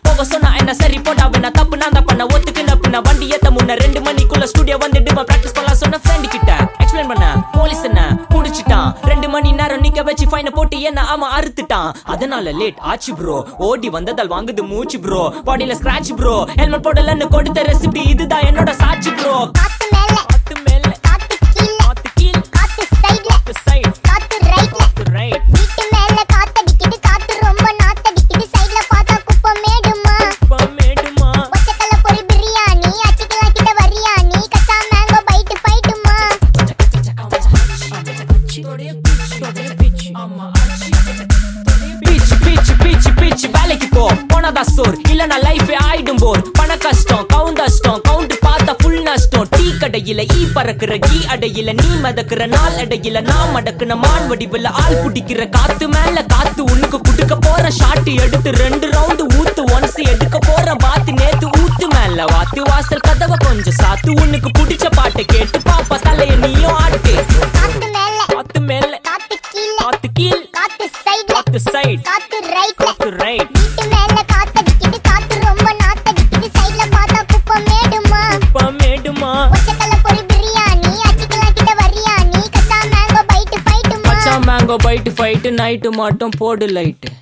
போக சொன்னா என்ன சரி போட்டா வேணா தப்பு நான் தான் பண்ண ஒத்துக்கு நப்புனா வண்டி ஏத்த முன்ன 2 மணிக்குள்ள ஸ்டுடியோ வந்துட்டு பிராக்டிஸ் பண்ணலாம் சொன்ன ஃப்ரெண்ட் கிட்ட எக்ஸ்பிளைன் பண்ண போலீஸ் என்ன புடிச்சிட்டான் 2 மணி நேரம் நிக்க வச்சு ஃபைனை போட்டு என்ன அவன் அறுத்துட்டான் அதனால லேட் ஆச்சு ப்ரோ ஓடி வந்ததால் வாங்குது மூச்சு ப்ரோ பாடியில ஸ்கிராட்ச் ப்ரோ ஹெல்மெட் போடலன்னு கொடுத்த ரெசிபி இதுதான் என்னோட சாட்சி ப்ரோ காத்து மேல காத்து கீழ காத்து சைடுல காத்து ரைட்ல வீட்டு மேல காத்தடிக்குது காத்து ரொம்ப நாத்தடிக்குது சைடுல பார்த்தா குப்பை மேடுமா ஒச்சக்கல்ல பொரி பிரியாணி அச்சிக்கலாம் கிட்ட வரியாணி கச்சா மேங்கோ பைட் ஃபைட்டுமா பிச் வேலைக்கு போ போனதா சோர் இல்லனா லைஃப் ஆயிடும் போர் பண கஷ்டம் கவுண்ட் பார்த்தா ஃபுல் நஷ்டம் டீ கடையில ஈ பறக்குற கீ அடையில நீ மதக்குற நாள் அடையில நான் மடக்குன மான் வடிவுல ஆள் புடிக்கிற காத்து மேல காத்து உனக்கு குடுக்க போற ஷாட் எடுத்து 2 ரவுண்ட் ஊத்து ஒன்ஸ் எடுக்க போற பாத்து நேத்து ஊத்து மேல வாத்து வாசல் கதவை கொஞ்சம் சாத்து உனக்கு பிடிச்ச பாட்டை கேட்டு பாப்பா தலைய நீயும் ஆட்டு காத்து மேல காத்து கீழ காத்து சைடு காத்து ரைட் வீட்டு மேல காத்தடிக்குது காத்து ரொம்ப நாத்தடிக்குது சைடுல பார்த்தா குப்பை மேடுமா ஒச்சக்கல்ல பொரி பிரியாணி அச்சிக்கலாம் கிட்ட வரியாணி கச்சா மேங்கோ பைட் ஃபைட்டுமா நைட்டு மட்டும் போடு லைட்